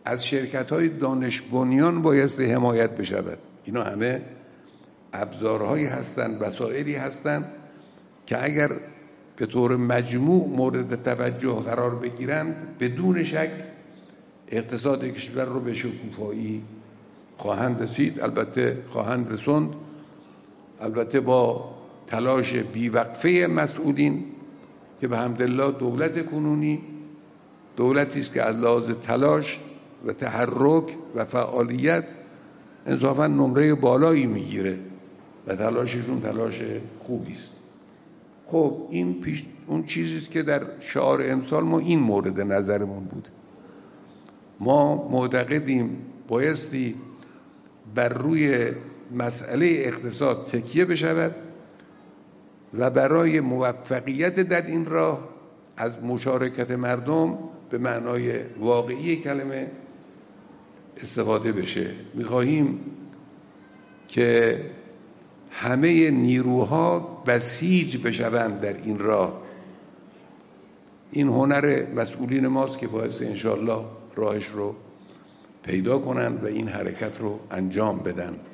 از شرکت‌های دانش بنیان بایستی حمایت بشود. اینا همه ابزارهایی هستند، وسایلی هستند که اگر به طور مجموع مورد توجه قرار بگیرند بدون شک اقتصاد کشور رو به شکوفایی خواهند رسید، البته خواهند رسوند، البته با تلاش بیوقفه مسئولین که به حمدالله دولت کنونی دولتی است که از لحاظ تلاش و تحرک و فعالیت انصافا نمره بالایی میگیره و تلاششون تلاش خوبی است. خب این اون چیزی است که در شعار امسال ما این مورد نظرمون بود. ما معتقدیم بایستی بر روی مسئله اقتصاد تکیه بشود و برای موفقیت در این راه از مشارکت مردم به معنای واقعی کلمه استفاده بشه. می‌خواهیم که همه نیروها بسیج بشوند در این راه. این هنر مسئولین ماست که باعث انشاءالله راهش رو پیدا کنند و این حرکت رو انجام بدن.